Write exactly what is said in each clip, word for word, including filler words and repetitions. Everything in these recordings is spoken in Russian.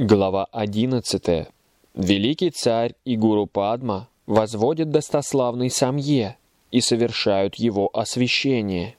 Глава одиннадцатая. Великий царь и гуру Падма возводят достославный Самье и совершают его освящение.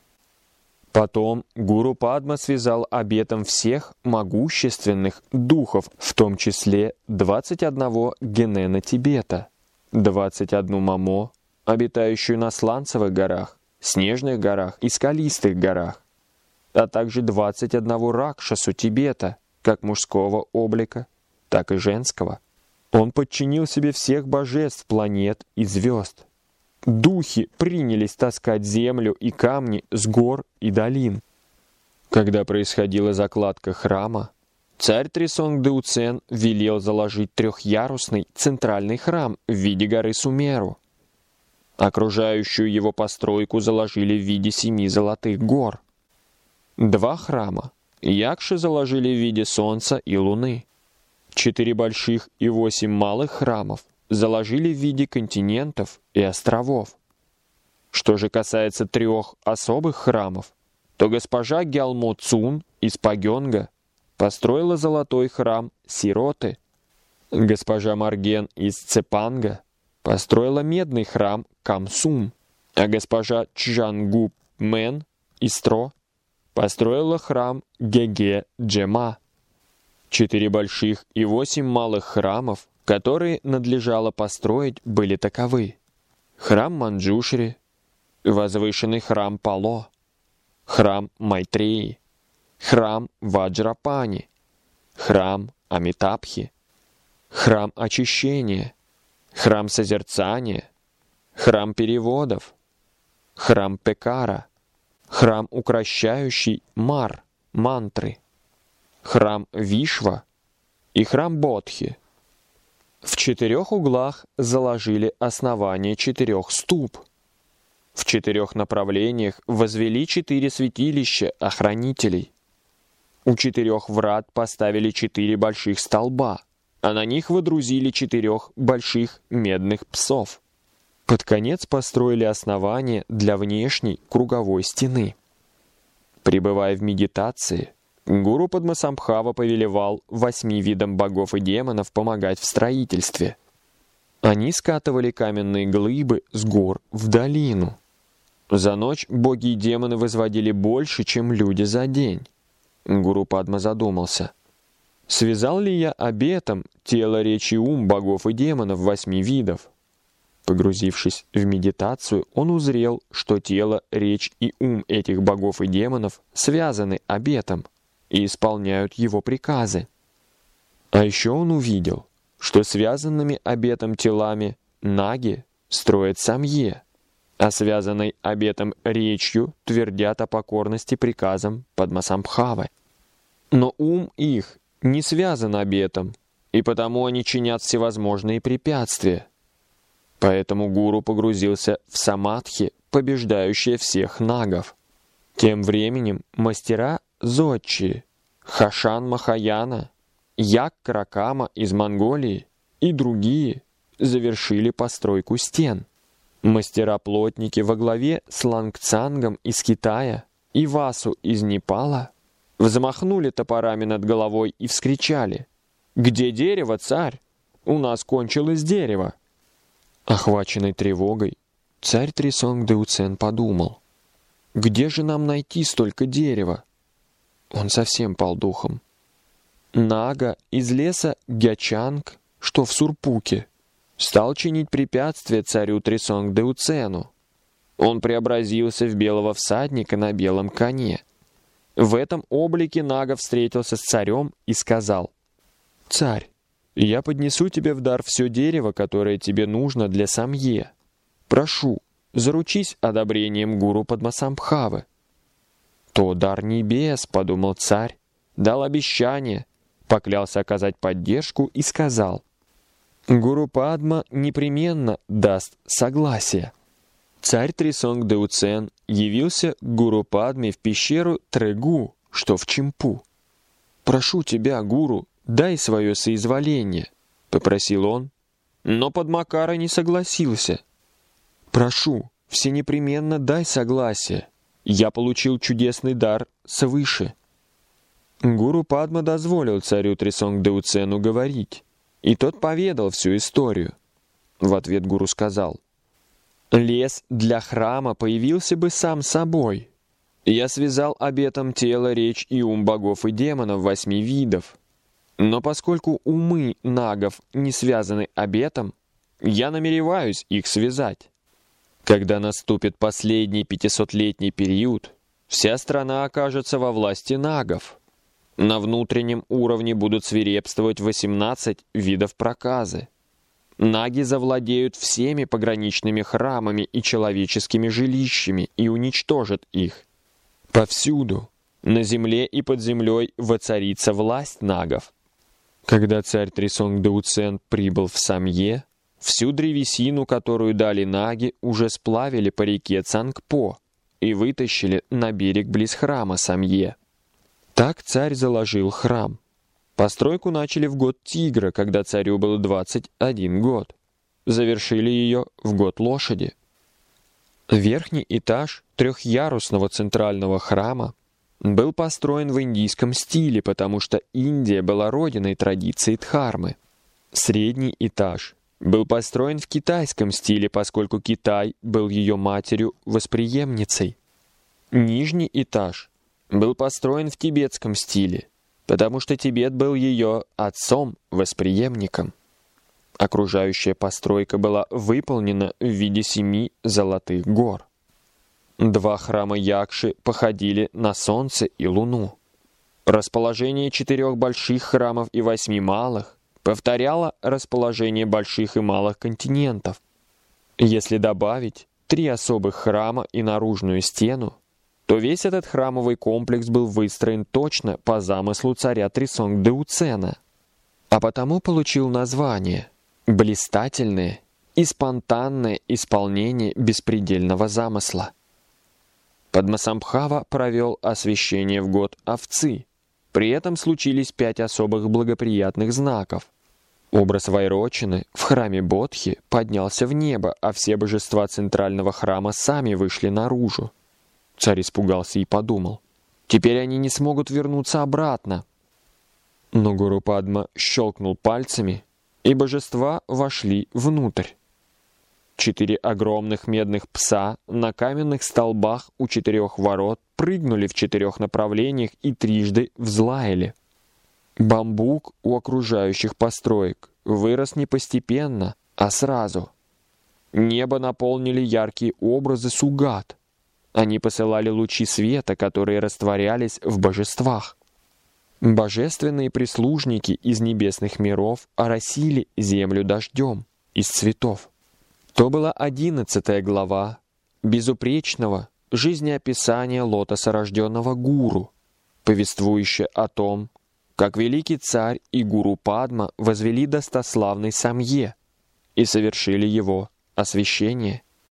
Потом гуру Падма связал обетом всех могущественных духов, в том числе двадцать одного генена Тибета, двадцать одну мамо, обитающую на Сланцевых горах, Снежных горах и Скалистых горах, а также двадцать одного Ракшасу Тибета, как мужского облика, так и женского. Он подчинил себе всех божеств, планет и звезд. Духи принялись таскать землю и камни с гор и долин. Когда происходила закладка храма, царь Трисонгдеуцен велел заложить трехъярусный центральный храм в виде горы Сумеру. Окружающую его постройку заложили в виде семи золотых гор. Два храма Якши заложили в виде солнца и луны. Четыре больших и восемь малых храмов заложили в виде континентов и островов. Что же касается трех особых храмов, то госпожа Гялмо Цун из Пагёнга построила золотой храм Сироты. Госпожа Марген из Цепанга построила медный храм Камсум, а госпожа Чжангуп Мэн из Тро построила храм Геге-Джема. Четыре больших и восемь малых храмов, которые надлежало построить, были таковы: храм Манджушри, возвышенный храм Пало, храм Майтреи, храм Ваджрапани, храм Амитабхи, храм очищения, храм созерцания, храм переводов, храм Пекара, храм укращающий Мар, мантры, храм Вишва и храм Бодхи. В четырех углах заложили основание четырех ступ. В четырех направлениях возвели четыре святилища охранителей. У четырех врат поставили четыре больших столба, а на них водрузили четырех больших медных псов. Под конец построили основание для внешней круговой стены. Пребывая в медитации, гуру Падмасамбхава повелевал восьми видам богов и демонов помогать в строительстве. Они скатывали каменные глыбы с гор в долину. За ночь боги и демоны возводили больше, чем люди за день. Гуру Падма задумался: связал ли я обетом тело, речь и ум богов и демонов восьми видов? Погрузившись в медитацию, он узрел, что тело, речь и ум этих богов и демонов связаны обетом и исполняют его приказы. А еще он увидел, что связанными обетом телами наги строят самье, а связанной обетом речью твердят о покорности приказам Падмасамбхавы. Но ум их не связан обетом, и потому они чинят всевозможные препятствия. Поэтому гуру погрузился в самадхи, побеждающие всех нагов. Тем временем мастера Зодчи, Хашан Махаяна, Як Каракама из Монголии и другие завершили постройку стен. Мастера-плотники во главе с Лангцангом из Китая и Васу из Непала взмахнули топорами над головой и вскричали: «Где дерево, царь? У нас кончилось дерево!» Охваченный тревогой, царь Трисонгдеуцен подумал: где же нам найти столько дерева? Он совсем пал духом. Нага из леса Гячанг, что в Сурпуке, стал чинить препятствия царю Трисонгдеуцену. Он преобразился в белого всадника на белом коне. В этом облике Нага встретился с царем и сказал: «Царь, я поднесу тебе в дар все дерево, которое тебе нужно для самье. Прошу, заручись одобрением гуру Падмасамбхавы». «То дар небес», — подумал царь, дал обещание, поклялся оказать поддержку и сказал: «Гуру Падма непременно даст согласие». Царь Трисонгдеуцен явился к гуру Падме в пещеру Трегу, что в Чимпу. «Прошу тебя, гуру, дай свое соизволение», — попросил он, но Падмакара не согласился. «Прошу, всенепременно дай согласие. Я получил чудесный дар свыше». Гуру Падма дозволил царю Трисонгдеуцену говорить, и тот поведал всю историю. В ответ гуру сказал: «Лес для храма появился бы сам собой. Я связал обетом тело, речь и ум богов и демонов восьми видов. Но поскольку умы нагов не связаны обетом, я намереваюсь их связать. Когда наступит последний пятисотлетний период, вся страна окажется во власти нагов. На внутреннем уровне будут свирепствовать восемнадцать видов проказы. Наги завладеют всеми пограничными храмами и человеческими жилищами и уничтожат их. Повсюду, на земле и под землей, воцарится власть нагов». Когда царь Трисонгдеуцен прибыл в Самье, всю древесину, которую дали наги, уже сплавили по реке Цангпо и вытащили на берег близ храма Самье. Так царь заложил храм. Постройку начали в год тигра, когда царю было двадцать один год. Завершили ее в год лошади. Верхний этаж трехъярусного центрального храма был построен в индийском стиле, потому что Индия была родиной традиции Дхармы. Средний этаж был построен в китайском стиле, поскольку Китай был ее матерью-восприемницей. Нижний этаж был построен в тибетском стиле, потому что Тибет был ее отцом-восприемником. Окружающая постройка была выполнена в виде семи золотых гор. Два храма Якши походили на солнце и луну. Расположение четырех больших храмов и восьми малых повторяло расположение больших и малых континентов. Если добавить три особых храма и наружную стену, то весь этот храмовый комплекс был выстроен точно по замыслу царя Трисонгдеуцена, а потому получил название «блистательное и спонтанное исполнение беспредельного замысла». Падмасамбхава провел освящение в год овцы. При этом случились пять особых благоприятных знаков. Образ Вайрочины в храме Бодхи поднялся в небо, а все божества центрального храма сами вышли наружу. Царь испугался и подумал: теперь они не смогут вернуться обратно. Но Гуру Падма щелкнул пальцами, и божества вошли внутрь. Четыре огромных медных пса на каменных столбах у четырех ворот прыгнули в четырех направлениях и трижды взлаяли. Бамбук у окружающих построек вырос не постепенно, а сразу. Небо наполнили яркие образы сугат. Они посылали лучи света, которые растворялись в божествах. Божественные прислужники из небесных миров оросили землю дождем из цветов. То была одиннадцатая глава безупречного жизнеописания лотосорожденного гуру, повествующая о том, как великий царь и гуру Падма возвели достославный Самье и совершили его освящение.